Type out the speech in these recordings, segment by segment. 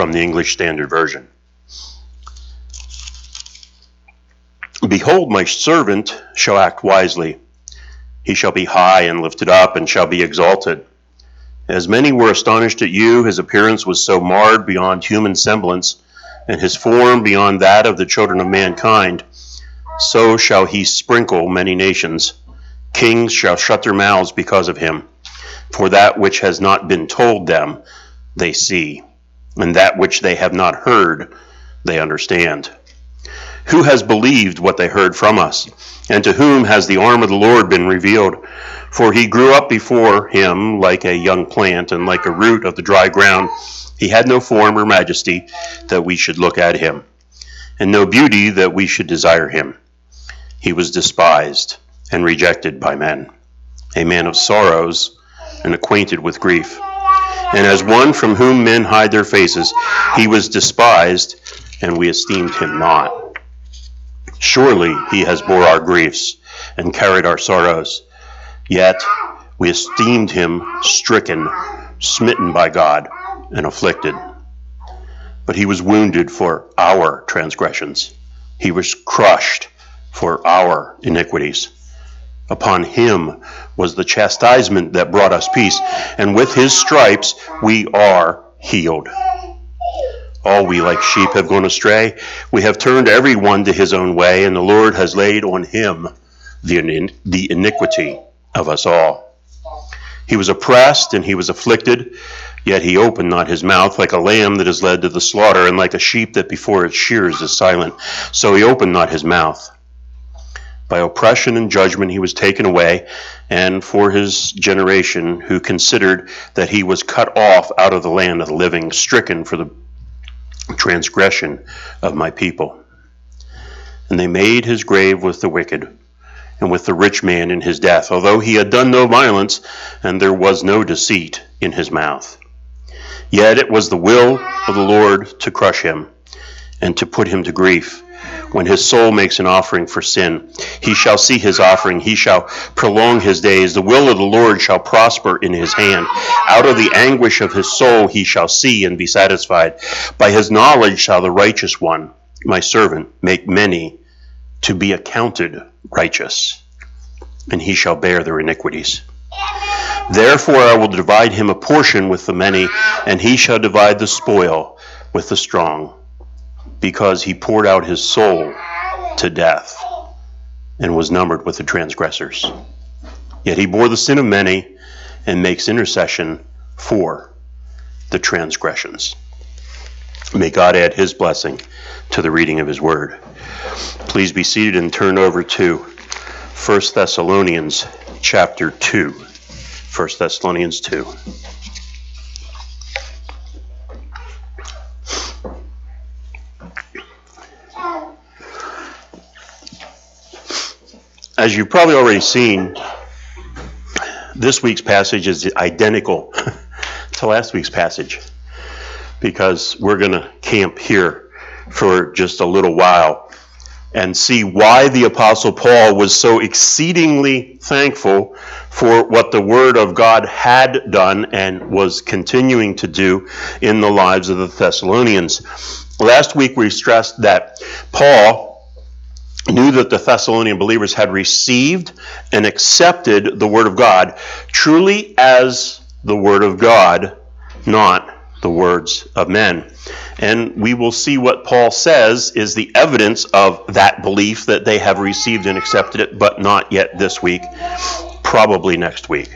from the English Standard Version. Behold, my servant shall act wisely. He shall be high and lifted up, and shall be exalted. As many were astonished at you, his appearance was so marred beyond human semblance, and his form beyond that of the children of mankind. So shall he sprinkle many nations. Kings shall shut their mouths because of him. For that which has not been told them, they see, and that which they have not heard, they understand. Who has believed what they heard from us? And to whom has the arm of the Lord been revealed? For he grew up before him like a young plant, and like a root of the dry ground. He had no form or majesty that we should look at him, and no beauty that we should desire him. He was despised and rejected by men, a man of sorrows and acquainted with grief. And as one from whom men hide their faces, he was despised, and we esteemed him not. Surely he has bore our griefs and carried our sorrows. Yet we esteemed him stricken, smitten by God, and afflicted. But he was wounded for our transgressions. He was crushed for our iniquities. Upon him was the chastisement that brought us peace, and with his stripes we are healed. All we like sheep have gone astray. We have turned every one to his own way, and the Lord has laid on him the iniquity of us all. He was oppressed and he was afflicted, yet he opened not his mouth. Like a lamb that is led to the slaughter, and like a sheep that before its shears is silent, so he opened not his mouth. By oppression and judgment he was taken away, and for his generation, who considered that he was cut off out of the land of the living, stricken for the transgression of my people. And they made his grave with the wicked, and with the rich man in his death, although he had done no violence, and there was no deceit in his mouth. Yet it was the will of the Lord to crush him, and to put him to grief. When his soul makes an offering for sin, he shall see his offering, he shall prolong his days. The will of the Lord shall prosper in his hand. Out of the anguish of his soul he shall see and be satisfied. By his knowledge shall the righteous one, my servant, make many to be accounted righteous, and he shall bear their iniquities. Therefore I will divide him a portion with the many, and he shall divide the spoil with the strong, because he poured out his soul to death and was numbered with the transgressors. Yet he bore the sin of many and makes intercession for the transgressions. May God add his blessing to the reading of his word. Please be seated and turn over to 1 Thessalonians chapter 2. 1 Thessalonians 2. As you've probably already seen, this week's passage is identical to last week's passage, because we're going to camp here for just a little while and see why the Apostle Paul was so exceedingly thankful for what the Word of God had done and was continuing to do in the lives of the Thessalonians. Last week we stressed that Paul knew that the Thessalonian believers had received and accepted the Word of God truly as the Word of God, not the words of men. And we will see what Paul says is the evidence of that belief, that they have received and accepted it, but not yet this week, probably next week.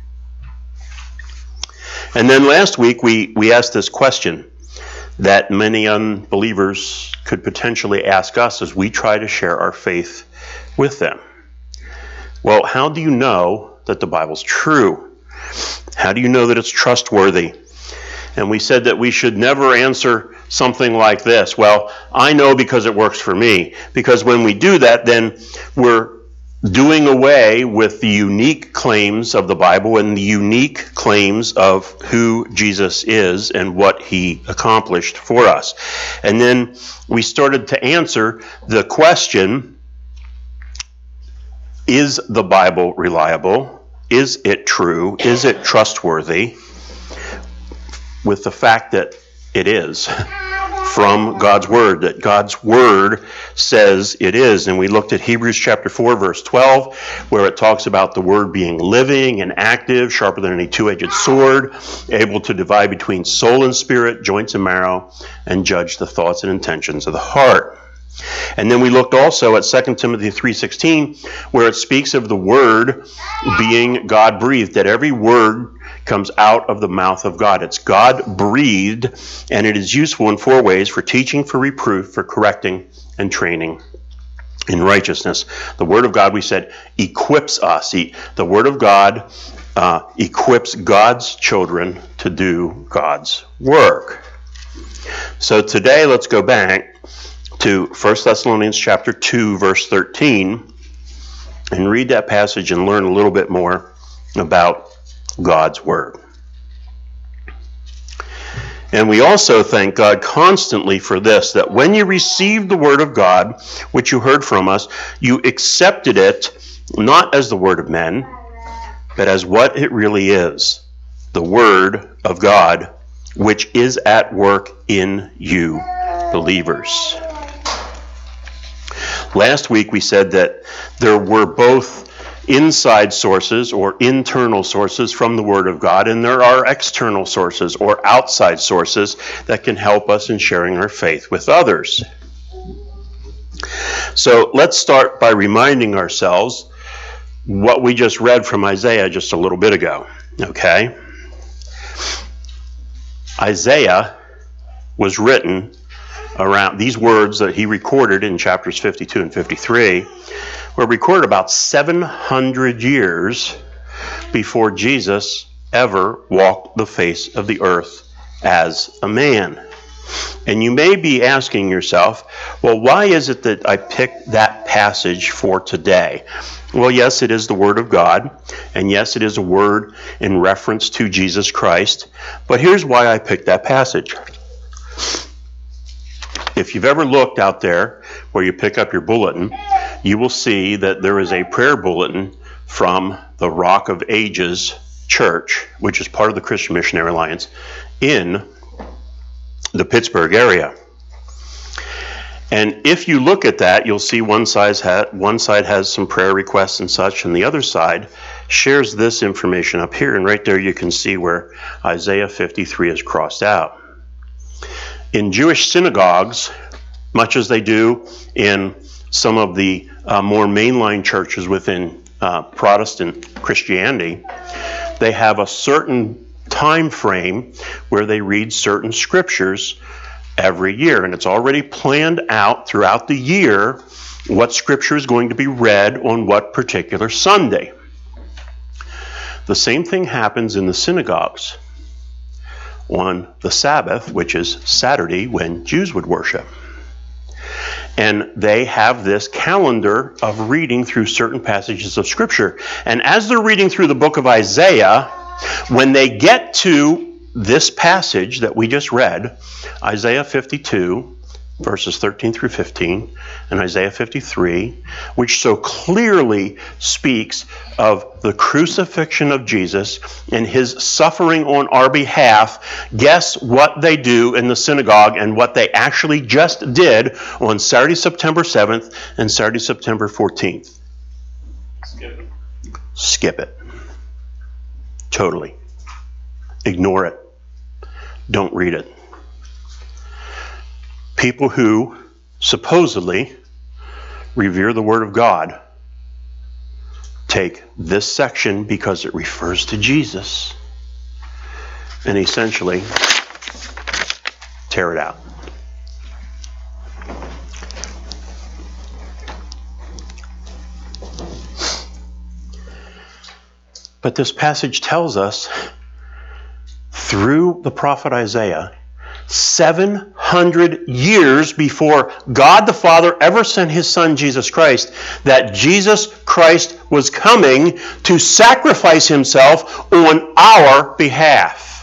And then last week we asked this question that many unbelievers could potentially ask us as we try to share our faith with them. Well, how do you know that the Bible's true? How do you know that it's trustworthy? And we said that we should never answer something like this: well, I know because it works for me. Because when we do that, then we're doing away with the unique claims of the Bible and the unique claims of who Jesus is and what he accomplished for us. And then we started to answer the question, is the Bible reliable? Is it true? Is it trustworthy? With the fact that it is from God's Word, that God's Word says it is. And we looked at Hebrews chapter 4, verse 12, where it talks about the Word being living and active, sharper than any two-edged sword, able to divide between soul and spirit, joints and marrow, and judge the thoughts and intentions of the heart. And then we looked also at 2 Timothy 3:16, where it speaks of the Word being God-breathed, that every word comes out of the mouth of God. It's God-breathed, and it is useful in 4 ways: for teaching, for reproof, for correcting, and training in righteousness. The Word of God, we said, equips us. The Word of God equips God's children to do God's work. So today, let's go back to 1 Thessalonians chapter 2, verse 13, and read that passage and learn a little bit more about God's Word. And we also thank God constantly for this, that when you received the Word of God, which you heard from us, you accepted it not as the word of men, but as what it really is, the Word of God, which is at work in you, believers. Last week we said that there were both inside sources or internal sources from the Word of God, and there are external sources or outside sources that can help us in sharing our faith with others. So let's start by reminding ourselves what we just read from Isaiah just a little bit ago. Okay? Isaiah was written around, these words that he recorded in chapters 52 and 53 were recorded about 700 years before Jesus ever walked the face of the earth as a man. And you may be asking yourself, well, why is it that I picked that passage for today? Well, yes, it is the Word of God, and yes, it is a word in reference to Jesus Christ, but here's why I picked that passage. If you've ever looked out there where you pick up your bulletin, you will see that there is a prayer bulletin from the Rock of Ages Church, which is part of the Christian Missionary Alliance, in the Pittsburgh area. And if you look at that, you'll see one side has some prayer requests and such, and the other side shares this information up here. And right there you can see where Isaiah 53 is crossed out. In Jewish synagogues, much as they do in some of the more mainline churches within Protestant Christianity, they have a certain time frame where they read certain scriptures every year, and it's already planned out throughout the year what scripture is going to be read on what particular Sunday. The same thing happens in the synagogues on the Sabbath, which is Saturday when Jews would worship. And they have this calendar of reading through certain passages of Scripture. And as they're reading through the book of Isaiah, when they get to this passage that we just read, Isaiah 52, verses 13 through 15, and Isaiah 53, which so clearly speaks of the crucifixion of Jesus and his suffering on our behalf, guess what they do in the synagogue and what they actually just did on Saturday, September 7th and Saturday, September 14th? Skip it. Skip it. Totally. Ignore it. Don't read it. People who supposedly revere the Word of God take this section because it refers to Jesus and essentially tear it out. But this passage tells us through the prophet Isaiah, 700 years before God the Father ever sent his Son Jesus Christ, that Jesus Christ was coming to sacrifice himself on our behalf.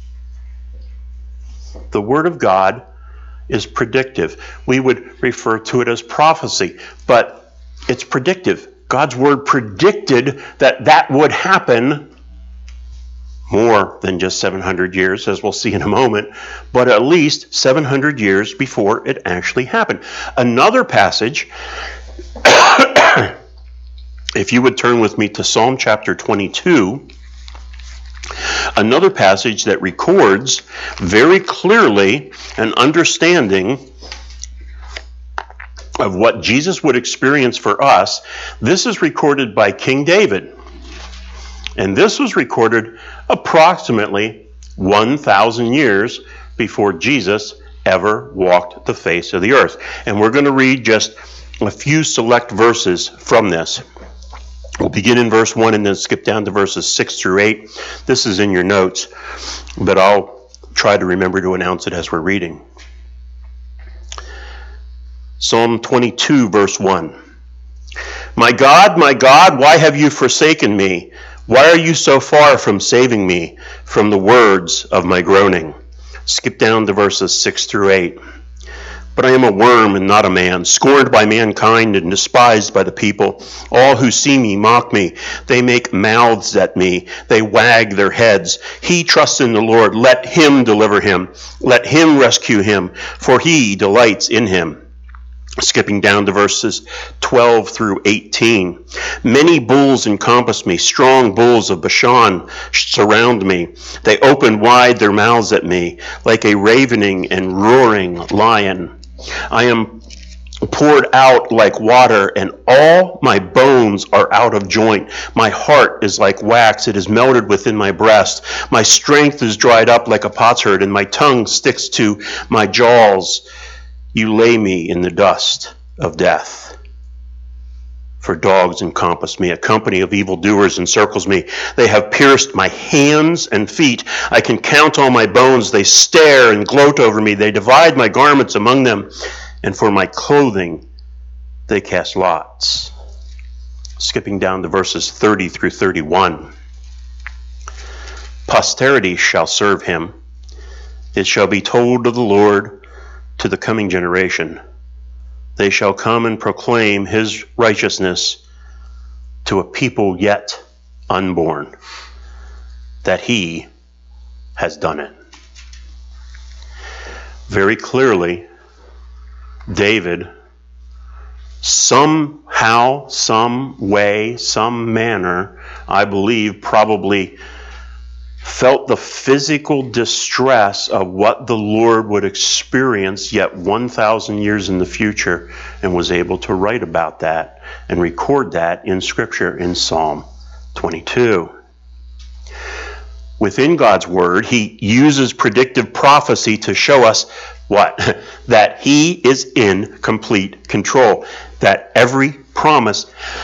The Word of God is predictive. We would refer to it as prophecy, but it's predictive. God's Word predicted that that would happen more than just 700 years, as we'll see in a moment, but at least 700 years before it actually happened. Another passage, if you would turn with me to Psalm chapter 22, another passage that records very clearly an understanding of what Jesus would experience for us. This is recorded by King David. And this was recorded approximately 1,000 years before Jesus ever walked the face of the earth. And we're going to read just a few select verses from this. We'll begin in verse 1 and then skip down to verses 6 through 8. This is in your notes, but I'll try to remember to announce it as we're reading. Psalm 22, verse 1. My God, why have you forsaken me? Why are you so far from saving me from the words of my groaning? Skip down to verses 6 through 8. But I am a worm and not a man, scorned by mankind and despised by the people. All who see me mock me. They make mouths at me. They wag their heads. He trusts in the Lord. Let him deliver him. Let him rescue him, for he delights in him. Skipping down to verses 12 through 18. Many bulls encompass me. Strong bulls of Bashan surround me. They open wide their mouths at me like a ravening and roaring lion. I am poured out like water, and all my bones are out of joint. My heart is like wax. It is melted within my breast. My strength is dried up like a potsherd, and my tongue sticks to my jaws. You lay me in the dust of death. For dogs encompass me. A company of evildoers encircles me. They have pierced my hands and feet. I can count all my bones. They stare and gloat over me. They divide my garments among them. And for my clothing, they cast lots. Skipping down to verses 30 through 31. Posterity shall serve him. It shall be told of the Lord to the coming generation. They shall come and proclaim his righteousness to a people yet unborn, that he has done it. Very clearly, David, somehow, some way, some manner, I believe, probably felt the physical distress of what the Lord would experience yet 1,000 years in the future, and was able to write about that and record that in Scripture in Psalm 22. Within God's Word, he uses predictive prophecy to show us what? That he is in complete control. That every promise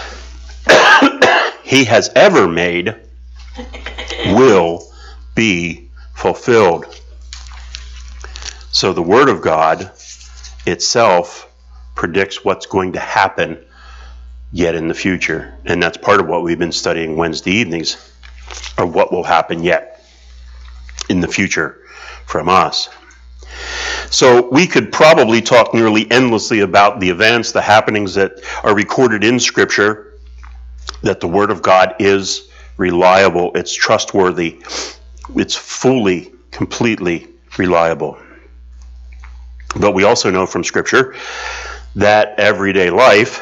he has ever made will be fulfilled. So the Word of God itself predicts what's going to happen yet in the future. And that's part of what we've been studying Wednesday evenings, or what will happen yet in the future from us. So we could probably talk nearly endlessly about the events, the happenings that are recorded in Scripture, that the Word of God is reliable, it's trustworthy, it's fully, completely reliable. But we also know from Scripture that everyday life,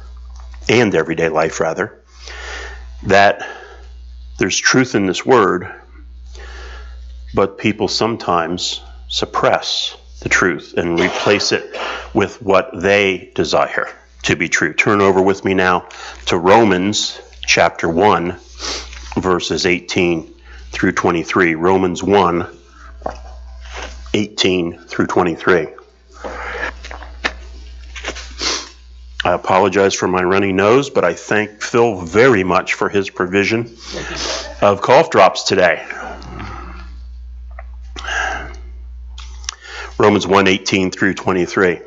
that there's truth in this Word, but people sometimes suppress the truth and replace it with what they desire to be true. Turn over with me now to Romans chapter 1, verses 18 through 23. Romans 1, 18 through 23. I apologize for my runny nose, but I thank Phil very much for his provision of cough drops today. Romans 1, 18 through 23.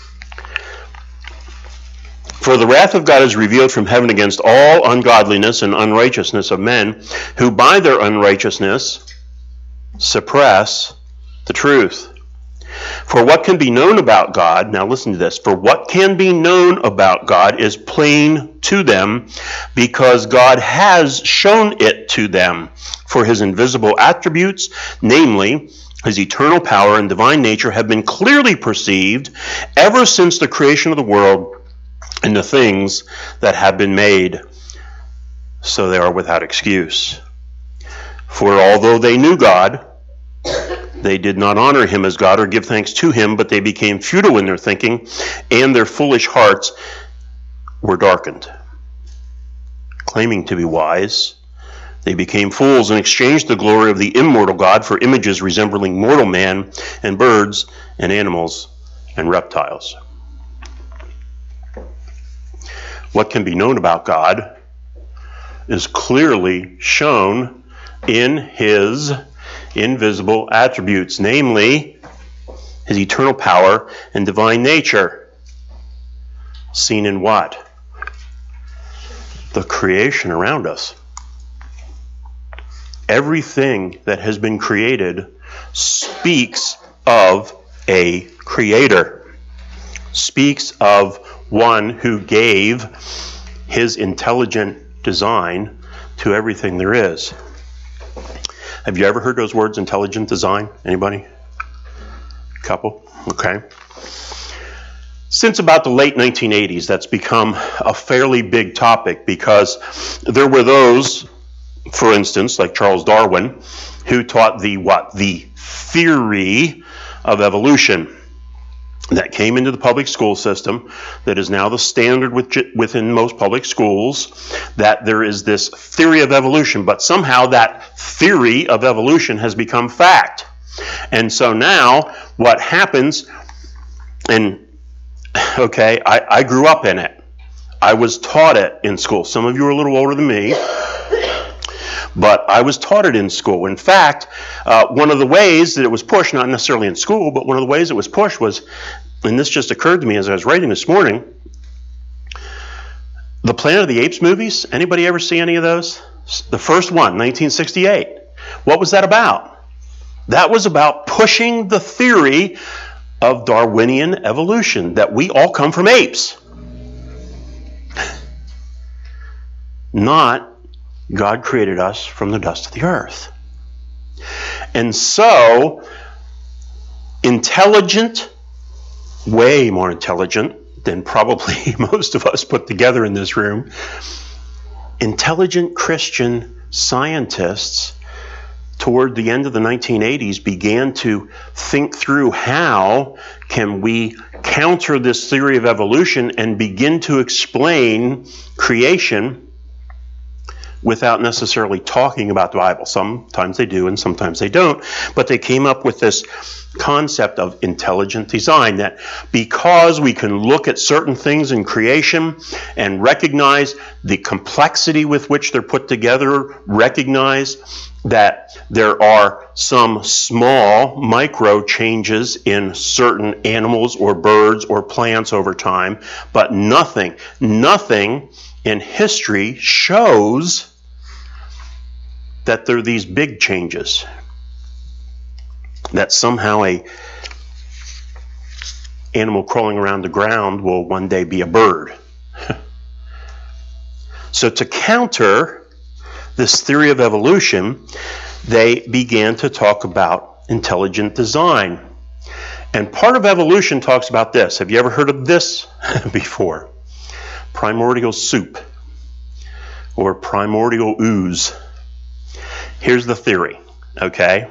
For the wrath of God is revealed from heaven against all ungodliness and unrighteousness of men, who by their unrighteousness suppress the truth. For what can be known about God, now listen to this, for what can be known about God is plain to them, because God has shown it to them. For his invisible attributes, namely his eternal power and divine nature, have been clearly perceived ever since the creation of the world and the things that have been made, so they are without excuse. For although they knew God, they did not honor him as God or give thanks to him, but they became futile in their thinking, and their foolish hearts were darkened. Claiming to be wise, they became fools and exchanged the glory of the immortal God for images resembling mortal man and birds and animals and reptiles. What can be known about God is clearly shown in his invisible attributes, namely his eternal power and divine nature. Seen in what? The creation around us. Everything that has been created speaks of a creator, speaks of one who gave his intelligent design to everything there is. Have you ever heard those words, intelligent design? Anybody? Couple? Okay. Since about the late 1980s, that's become a fairly big topic, because there were those, for instance, like Charles Darwin, who taught the theory of evolution that came into the public school system, that is now the standard within most public schools, that there is this theory of evolution, but somehow that theory of evolution has become fact. And so now what happens, and okay, I grew up in it. I was taught it in school. Some of you are a little older than me, but I was taught it in school. In fact, one of the ways that it was pushed, not necessarily in school, but one of the ways it was pushed was, and this just occurred to me as I was writing this morning, the Planet of the Apes movies. Anybody ever see any of those? The first one, 1968. What was that about? That was about pushing the theory of Darwinian evolution, that we all come from apes. Not God created us from the dust of the earth. And so, intelligent, way more intelligent than probably most of us put together in this room, intelligent Christian scientists toward the end of the 1980s began to think through how can we counter this theory of evolution and begin to explain creation without necessarily talking about the Bible. Sometimes they do and sometimes they don't. But they came up with this concept of intelligent design, that because we can look at certain things in creation and recognize the complexity with which they're put together, recognize that there are some small micro changes in certain animals or birds or plants over time, but nothing in history shows that there are these big changes, that somehow a animal crawling around the ground will one day be a bird. So to counter this theory of evolution, they began to talk about intelligent design. And part of evolution talks about this. Have you ever heard of this before? Primordial soup or primordial ooze. Here's the theory, okay?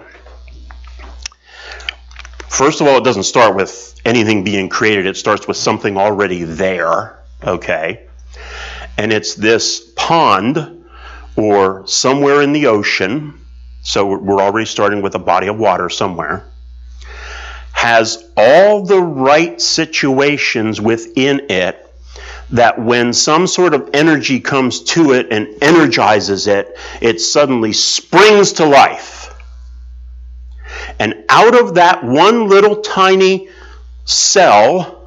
First of all, it doesn't start with anything being created. It starts with something already there, okay? And it's this pond or somewhere in the ocean, so we're already starting with a body of water somewhere, has all the right situations within it that when some sort of energy comes to it and energizes it, it suddenly springs to life. And out of that one little tiny cell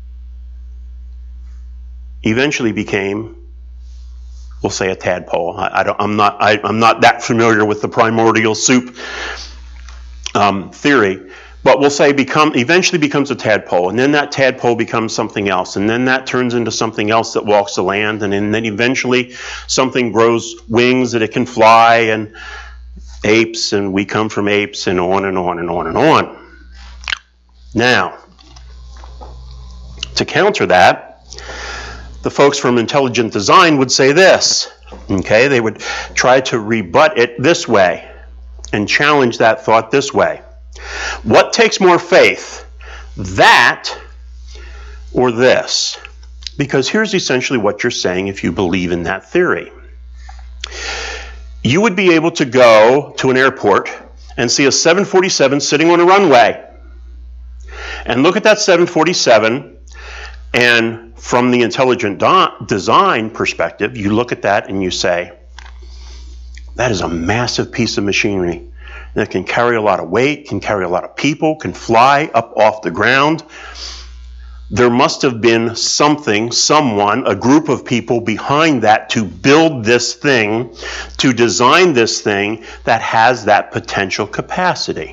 eventually became, we'll say, a tadpole. I'm not that familiar with the primordial soup theory, but we'll say eventually becomes a tadpole, and then that tadpole becomes something else, and then that turns into something else that walks the land, and then eventually something grows wings that it can fly, and apes, and we come from apes, and on and on and on and on. Now, to counter that, the folks from intelligent design would say this, okay? They would try to rebut it this way and challenge that thought this way. What takes more faith, that or this? Because here's essentially what you're saying if you believe in that theory. You would be able to go to an airport and see a 747 sitting on a runway and look at that 747, and from the intelligent design perspective, you look at that and you say, that is a massive piece of machinery that can carry a lot of weight, can carry a lot of people, can fly up off the ground. There must have been something, someone, a group of people behind that to build this thing, to design this thing that has that potential capacity.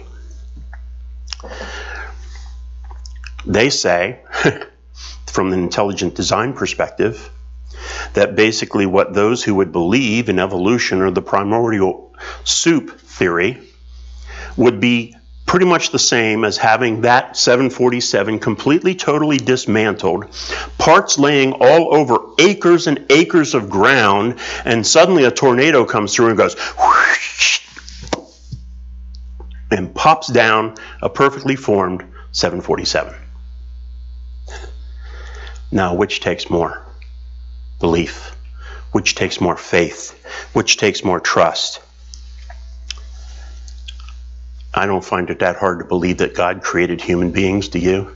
They say, from the intelligent design perspective, that basically what those who would believe in evolution or the primordial soup theory would be pretty much the same as having that 747 completely, totally dismantled, parts laying all over acres and acres of ground, and suddenly a tornado comes through and goes whoosh, and pops down a perfectly formed 747. Now, which takes more belief? Which takes more faith? Which takes more trust? I don't find it that hard to believe that God created human beings, do you?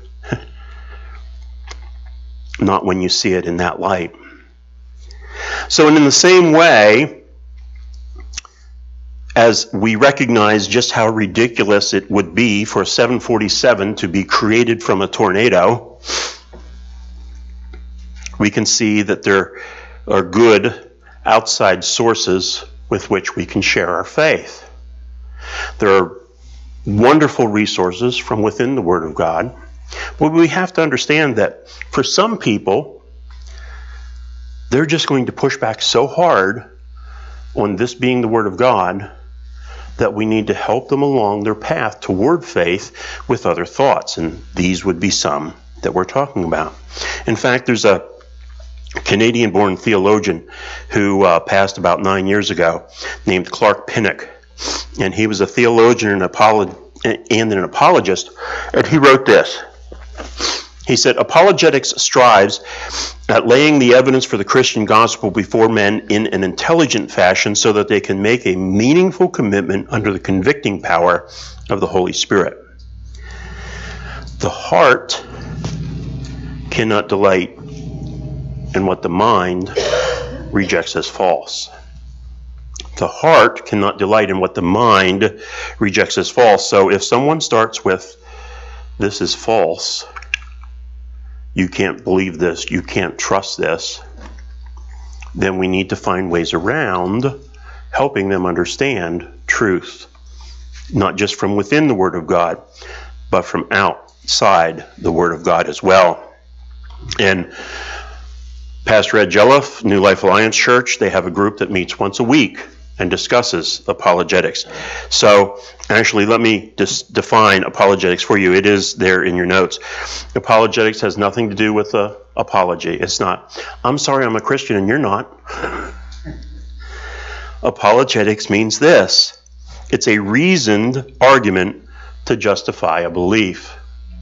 Not when you see it in that light. So in the same way, as we recognize just how ridiculous it would be for a 747 to be created from a tornado, we can see that there are good outside sources with which we can share our faith. There are wonderful resources from within the Word of God, but we have to understand that for some people, they're just going to push back so hard on this being the Word of God that we need to help them along their path toward faith with other thoughts, and these would be some that we're talking about. In fact, there's a Canadian-born theologian who passed about 9 years ago named Clark Pinnock. And he was a theologian and an apologist, and he wrote this. He said, apologetics strives at laying the evidence for the Christian gospel before men in an intelligent fashion so that they can make a meaningful commitment under the convicting power of the Holy Spirit. The heart cannot delight in what the mind rejects as false. The heart cannot delight in what the mind rejects as false. So if someone starts with, this is false, you can't believe this, you can't trust this, then we need to find ways around helping them understand truth, not just from within the Word of God, but from outside the Word of God as well. And Pastor Ed Jelliff, New Life Alliance Church, they have a group that meets once a week and discusses apologetics. So actually, let me just define apologetics for you. It is there in your notes. Apologetics has nothing to do with the apology. It's not, I'm sorry I'm a Christian and you're not. Apologetics means this. It's a reasoned argument to justify a belief.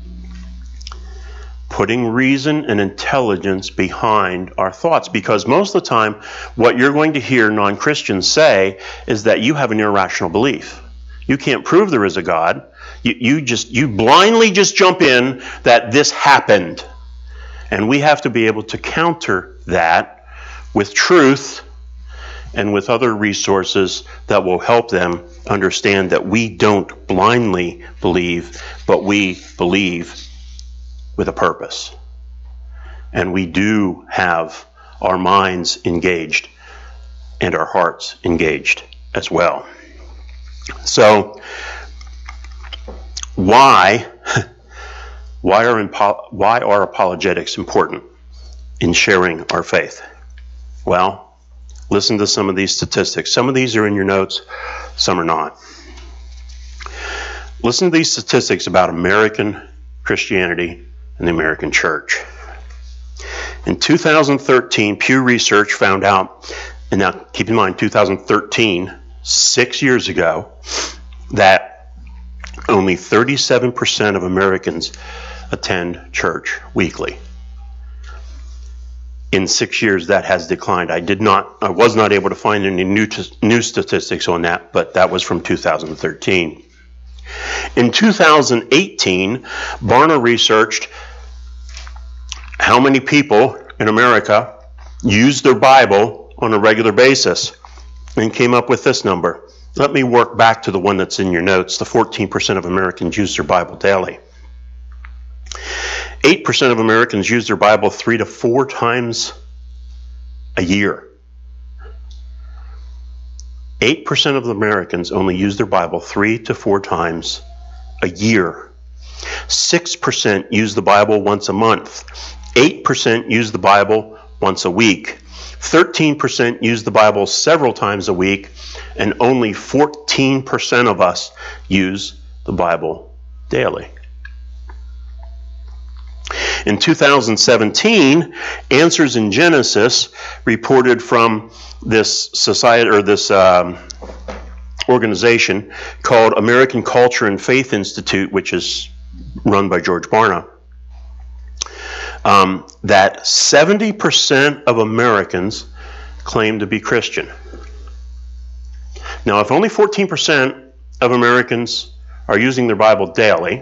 Putting reason and intelligence behind our thoughts. Because most of the time, what you're going to hear non-Christians say is that you have an irrational belief. You can't prove there is a God. You blindly just jump in that this happened. And we have to be able to counter that with truth and with other resources that will help them understand that we don't blindly believe, but we believe with a purpose. And we do have our minds engaged and our hearts engaged as well. So Why are apologetics important in sharing our faith? Well, listen to some of these statistics. Some of these are in your notes, some are not. Listen to these statistics about American Christianity and the American church. In 2013, Pew Research found out, and now keep in mind 2013, 6 years ago, that only 37% of Americans attend church weekly. In 6 years, that has declined. I was not able to find any new statistics on that, but that was from 2013. In 2018, Barna researched how many people in America use their Bible on a regular basis and came up with this number. Let me work back to the one that's in your notes. The 14% of Americans use their Bible daily. 8% of Americans use their Bible 3 to 4 times a year. 8% of the Americans only use their Bible 3 to 4 times a year. 6% use the Bible once a month. 8% use the Bible once a week. 13% use the Bible several times a week, and only 14% of us use the Bible daily. In 2017, Answers in Genesis reported from this society or this organization called American Culture and Faith Institute, which is run by George Barna, that 70% of Americans claim to be Christian. Now, if only 14% of Americans are using their Bible daily,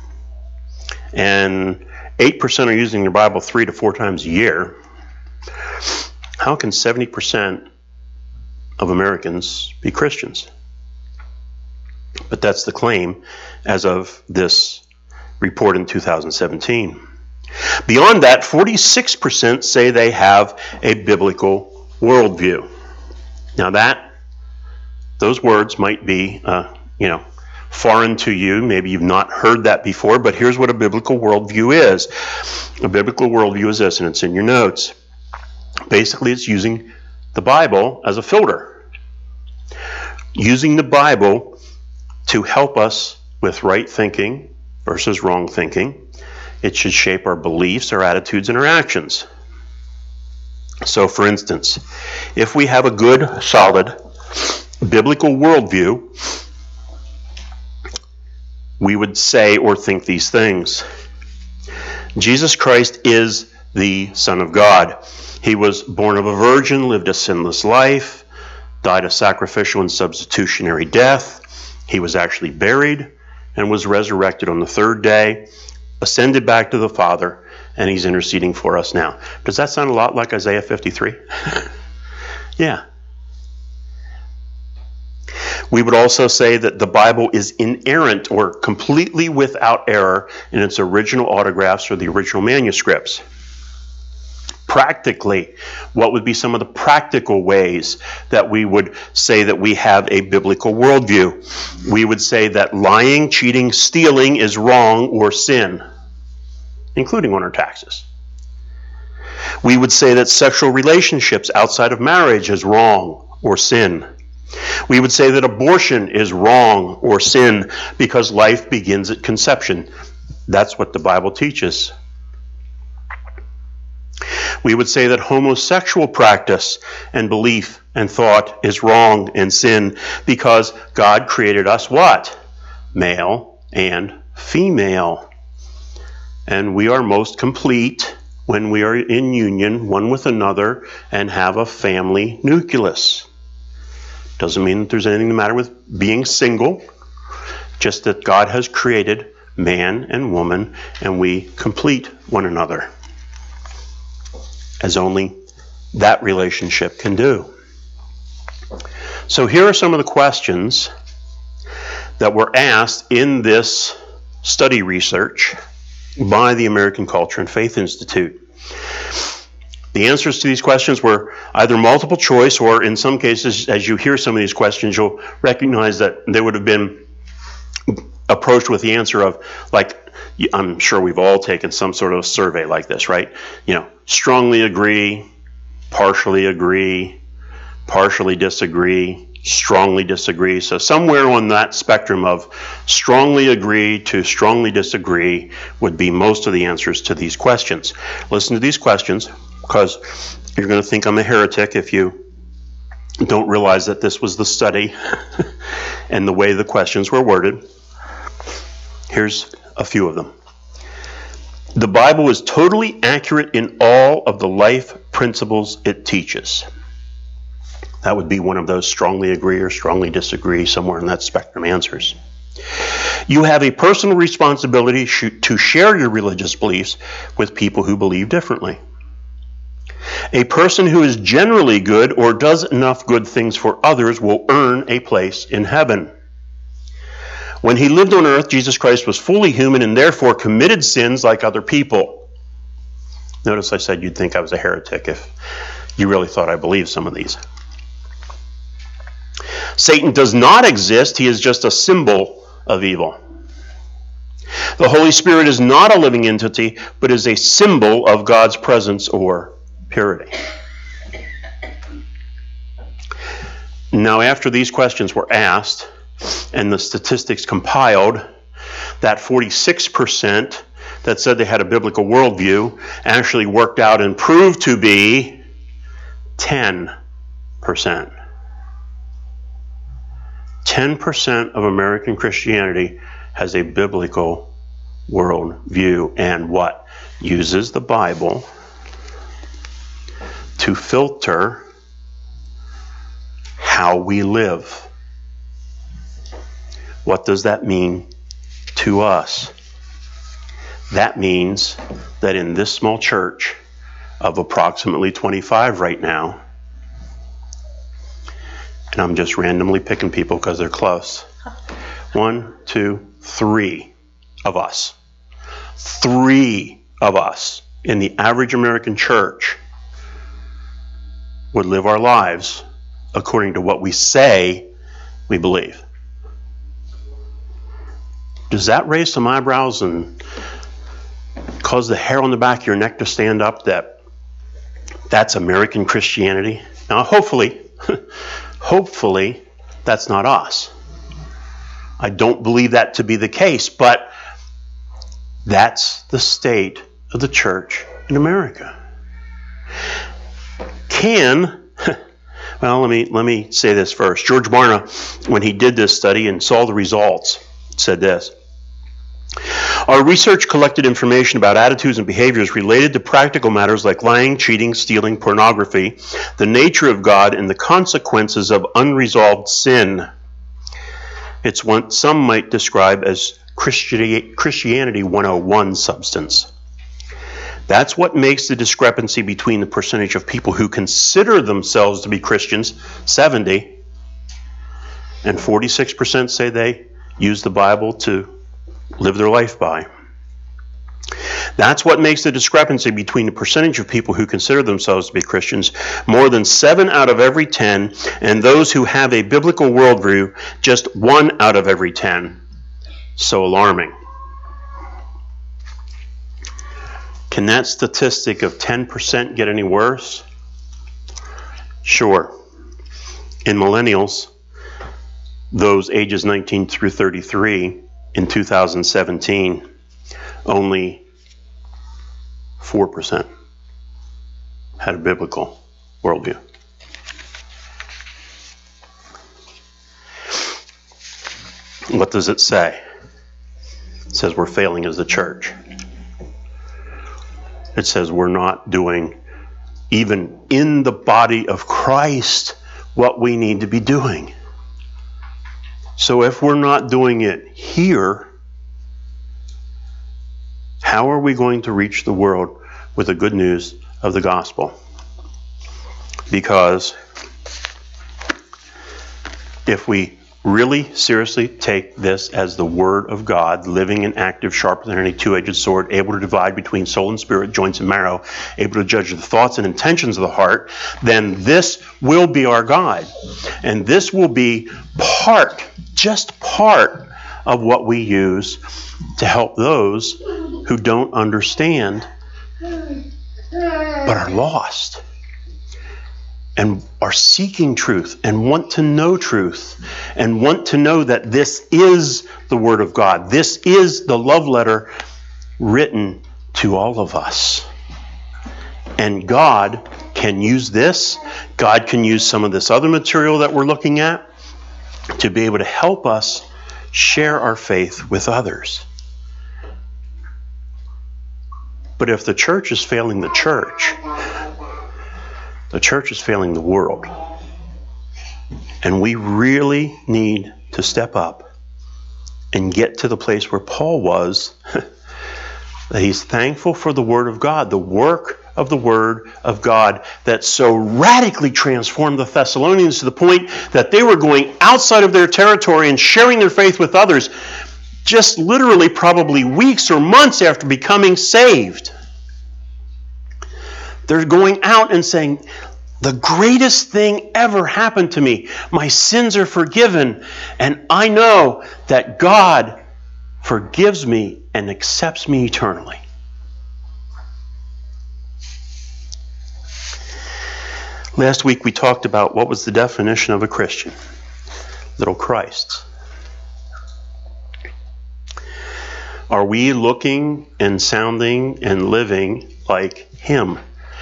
and 8% are using their Bible 3 to 4 times a year, how can 70% of Americans be Christians? But that's the claim as of this report in 2017. Beyond that, 46% say they have a biblical worldview. Now those words might be, foreign to you. Maybe you've not heard that before, but here's what a biblical worldview is. A biblical worldview is this, and it's in your notes. Basically, it's using the Bible as a filter. Using the Bible to help us with right thinking versus wrong thinking. It should shape our beliefs, our attitudes, and our actions. So, for instance, if we have a good, solid, biblical worldview, we would say or think these things. Jesus Christ is the Son of God. He was born of a virgin, lived a sinless life, died a sacrificial and substitutionary death. He was actually buried and was resurrected on the 3rd day, ascended back to the Father, and he's interceding for us now. Does that sound a lot like Isaiah 53? Yeah. We would also say that the Bible is inerrant or completely without error in its original autographs or the original manuscripts. Practically, what would be some of the practical ways that we would say that we have a biblical worldview? We would say that lying, cheating, stealing is wrong or sin, including on our taxes. We would say that sexual relationships outside of marriage is wrong or sin. We would say that abortion is wrong or sin because life begins at conception. That's what the Bible teaches. We would say that homosexual practice and belief and thought is wrong and sin because God created us what? Male and female. And we are most complete when we are in union one with another and have a family nucleus. Doesn't mean that there's anything the matter with being single, just that God has created man and woman and we complete one another, as only that relationship can do. So here are some of the questions that were asked in this study research by the American Culture and Faith Institute. The answers to these questions were either multiple choice, or in some cases, as you hear some of these questions, you'll recognize that there would have been approached with the answer of, like, I'm sure we've all taken some sort of survey like this, right? Strongly agree, partially disagree, strongly disagree. So somewhere on that spectrum of strongly agree to strongly disagree would be most of the answers to these questions. Listen to these questions, because you're going to think I'm a heretic if you don't realize that this was the study and the way the questions were worded. Here's a few of them. The Bible is totally accurate in all of the life principles it teaches. That would be one of those strongly agree or strongly disagree, somewhere in that spectrum answers. You have a personal responsibility to share your religious beliefs with people who believe differently. A person who is generally good or does enough good things for others will earn a place in heaven. When he lived on earth, Jesus Christ was fully human and therefore committed sins like other people. Notice I said you'd think I was a heretic if you really thought I believed some of these. Satan does not exist. He is just a symbol of evil. The Holy Spirit is not a living entity, but is a symbol of God's presence or purity. Now, after these questions were asked and the statistics compiled, that 46% that said they had a biblical worldview actually worked out and proved to be 10%. 10% of American Christianity has a biblical worldview and what? Uses the Bible to filter how we live. What does that mean to us? That means that in this small church of approximately 25 right now, and I'm just randomly picking people because they're close. 1, 2, 3 of us. 3 of us in the average American church would live our lives according to what we say we believe. Does that raise some eyebrows and cause the hair on the back of your neck to stand up that that's American Christianity? Now, hopefully, that's not us. I don't believe that to be the case, but that's the state of the church in America. Well, let me say this first. George Barna, when he did this study and saw the results, said this: our research collected information about attitudes and behaviors related to practical matters like lying, cheating, stealing, pornography, the nature of God, and the consequences of unresolved sin. It's what some might describe as Christianity 101 substance. That's what makes the discrepancy between the percentage of people who consider themselves to be Christians, 70, and 46% say they use the Bible to live their life by. That's what makes the discrepancy between the percentage of people who consider themselves to be Christians, more than 7 out of every 10, and those who have a biblical worldview, just 1 out of every 10. So alarming. Can that statistic of 10% get any worse? Sure. In millennials, those ages 19 through 33, in 2017, only 4% had a biblical worldview. What does it say? It says we're failing as a church. It says we're not doing, even in the body of Christ, what we need to be doing. So if we're not doing it here, how are we going to reach the world with the good news of the gospel? Because if we really seriously take this as the Word of God, living and active, sharper than any two-edged sword, able to divide between soul and spirit, joints and marrow, able to judge the thoughts and intentions of the heart, then this will be our guide. And this will be just part of what we use to help those who don't understand but are lost and are seeking truth and want to know truth and want to know that this is the Word of God. This is the love letter written to all of us. And God can use this. God can use some of this other material that we're looking at to be able to help us share our faith with others. But if the church is failing the church is failing the world. And we really need to step up and get to the place where Paul was, that he's thankful for the Word of God, the work of the Word of God that so radically transformed the Thessalonians to the point that they were going outside of their territory and sharing their faith with others just literally probably weeks or months after becoming saved. They're going out and saying, the greatest thing ever happened to me. My sins are forgiven, and I know that God forgives me and accepts me eternally. Last week we talked about what was the definition of a Christian. Little Christs. Are we looking and sounding and living like Him?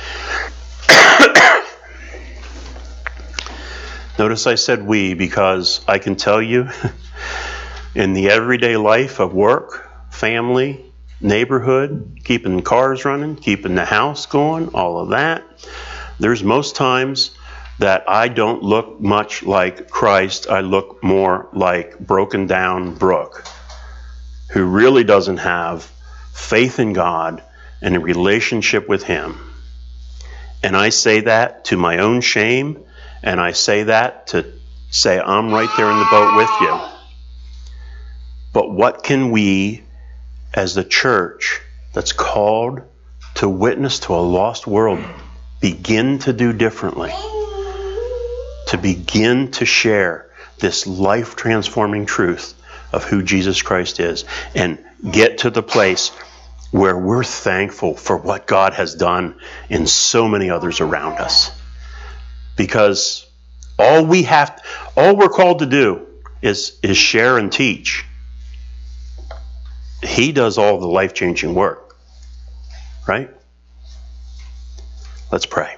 Notice I said we, because I can tell you in the everyday life of work, family, neighborhood, keeping cars running, keeping the house going, all of that, there's most times that I don't look much like Christ. I look more like broken down Brooke, who really doesn't have faith in God and a relationship with Him. And I say that to my own shame, and I say that to say I'm right there in the boat with you. But what can we, as the church that's called to witness to a lost world, begin to do differently? To begin to share this life-transforming truth of who Jesus Christ is and get to the place where we're thankful for what God has done in so many others around us. Because all we're called to do is share and teach. He does all the life-changing work. Right? Let's pray.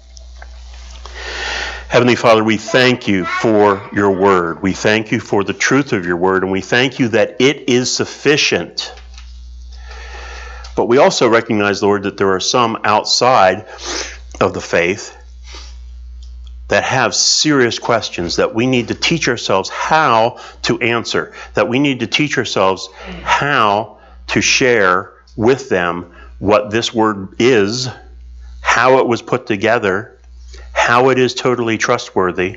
Heavenly Father, we thank you for your word. We thank you for the truth of your word, and we thank you that it is sufficient. But we also recognize, Lord, that there are some outside of the faith that have serious questions that we need to teach ourselves how to answer, that we need to teach ourselves how to share with them what this word is, how it was put together, how it is totally trustworthy,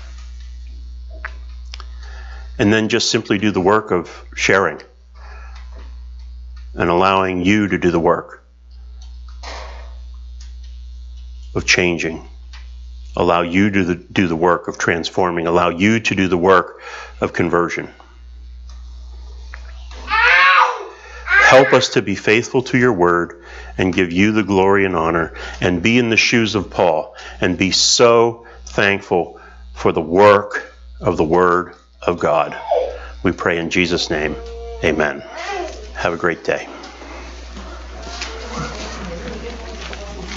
and then just simply do the work of sharing and allowing you to do the work of changing. Allow you to do the work of transforming. Allow you to do the work of conversion. Help us to be faithful to your word and give you the glory and honor and be in the shoes of Paul and be so thankful for the work of the word of God. We pray in Jesus' name. Amen. Have a great day.